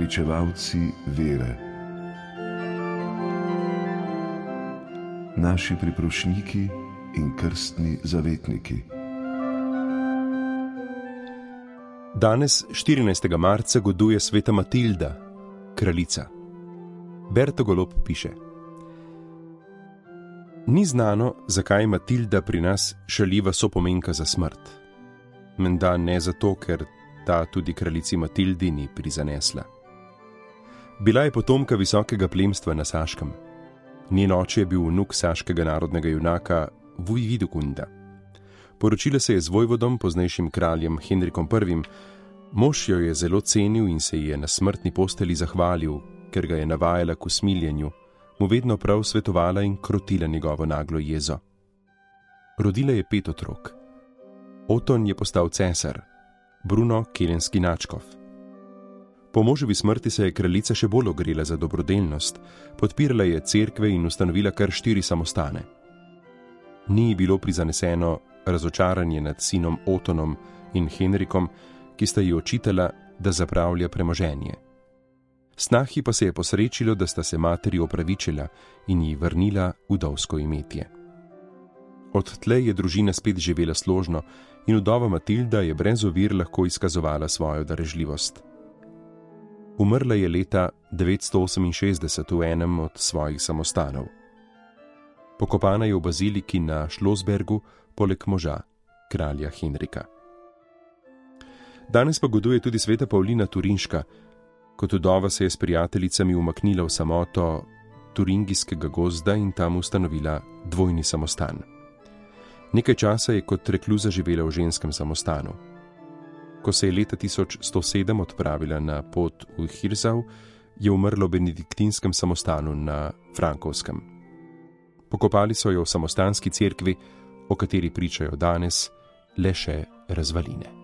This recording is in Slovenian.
pričevalci vere, naši priprošniki in krstni zavetniki. Danes, 14. marca, goduje sveta Matilda, kraljica. Berto Golob piše: Ni znano, zakaj je Matilda pri nas šaljiva sopomenka za smrt. Menda ne zato, ker ta tudi kraljici Matildi ni prizanesla. Bila je potomka visokega plemstva na Saškem. Njen oče je bil vnuk saškega narodnega junaka Vujvidukunda. Poročila se je z vojvodom, poznejšim kraljem Henrikom I. Mož jo je zelo cenil in se ji je na smrtni posteli zahvalil, ker ga je navajala k usmiljenju, mu vedno prav svetovala in krotila njegovo naglo jezo. Rodila je 5 otrok. Oton je postal cesar, Bruno kelenski nadškof. Po moževi smrti se je kraljica še bolj ogrela za dobrodelnost, podpirala je cerkve in ustanovila kar 4 samostane. Ni ji bilo prizaneseno razočaranje nad sinom Otonom in Henrikom, ki sta ji očitala, da zapravlja premoženje. Snahi pa se je posrečilo, da sta se materi opravičila in ji vrnila vdovsko imetje. Odtlej je družina spet živela složno in vdova Matilda je brez ovir lahko izkazovala svojo darežljivost. Umrla je leta 968 v enem od svojih samostanov. Pokopana je v baziliki na Šlosbergu, poleg moža, kralja Henrika. Danes pa goduje tudi sveta Pavlina Turinška. Kot vdova se je s prijateljicami umaknila v samoto Turingijskega gozda in tam ustanovila dvojni samostan. Nekaj časa je kot rekluza živela v ženskem samostanu. Ko se je leta 1107 odpravila na pot v Hirzau, je umrla v benediktinskem samostanu na Frankovskem. Pokopali so jo v samostanski cerkvi, o kateri pričajo danes le še razvaline.